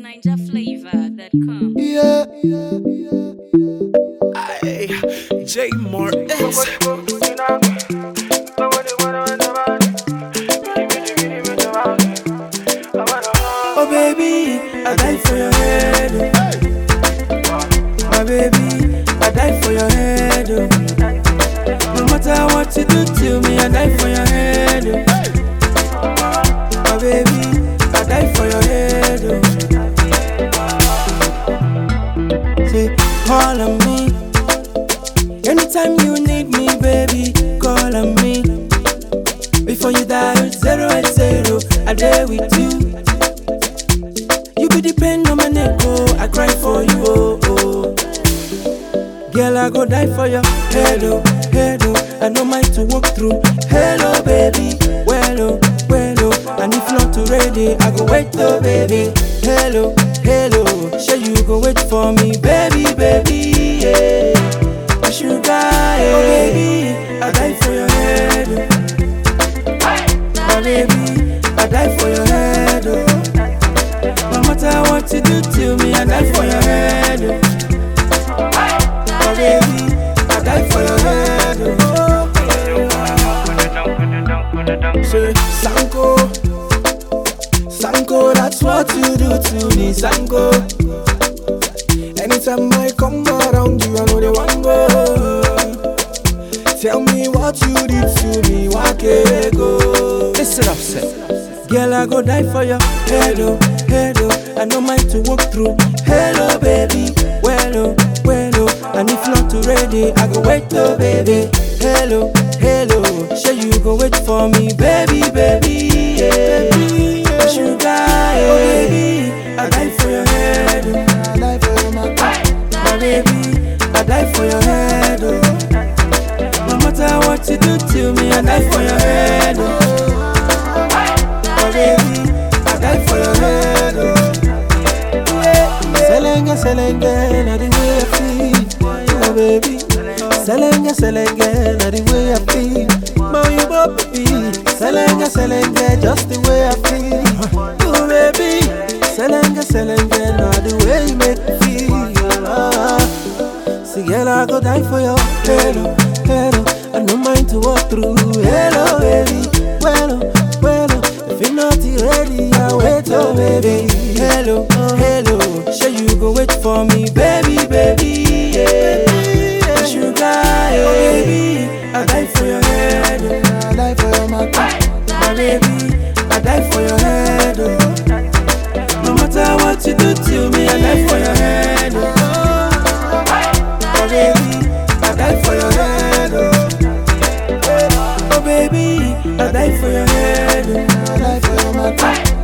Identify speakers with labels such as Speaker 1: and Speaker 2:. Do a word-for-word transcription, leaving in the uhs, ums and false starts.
Speaker 1: ninja flavor dot com.
Speaker 2: Yeah, Aye. J Martins. Oh baby, I die for your head. Oh. My baby, I die for your head. Oh. No matter what you do to me, I die for your head. Oh. My baby, I die for your head. Oh. Say, call on me. Anytime you need me, baby, call on me. Before you dial zero eight zero, I there with you. You be the pain on my neck, oh, I cry for you, oh, oh. Girl, I go die for you. Hello, hello, I know mine to walk through. Hello, baby, well, oh, well, oh. And if not ready, I go wait, oh, baby. Hello, hello, sure you go wait for me, baby, baby, yeah. My sugar, yeah. Oh, baby, I die for your head, oh. My baby, I die for your head, oh. No matter what you do to me, I die for your head, oh. My baby, I die for your head, oh. Say, Sanko, Sanko, that's what you do to me, Sanko. Anytime I come around you, I know they want go. Tell me what you did to me, why can't go? Listen up, say. Girl, I go die for you. Hello, hello, I know mine to walk through. Hello, baby, well, oh, well, oh. And if not ready, I go wait, oh, baby. Hello, hello, sure you go wait for me, baby, baby, yeah. My sugar, yeah. Oh, baby, I die for your head, oh. I die for your my, my baby, I die for your head, oh. No matter what you do to me, I die for your head, oh. My baby, I die for your head, oh. Yeah, yeah. Selenge, selenge, na the way I feel, my baby. Selenge, selenge, na the way I feel, my you baby. Selenge, selenge, just the way I feel, you baby. Selenge, selenge, na the way you make me feel. Ah. See, girl, I go die for you. Hello, hello, I no mind to walk through. Hello, baby, well, well, if you're not ready, I'll wait, oh, baby. Hello, hello, sure you go wait for me, baby, baby, yeah. My sugar, yeah. Oh, baby, I die for your head, oh. I die for your my, my baby, I die for your head, oh. No matter what you do to me, I die for your head, oh. My baby, I die for your head, oh. Oh baby, I die for your head, oh. I die for your my,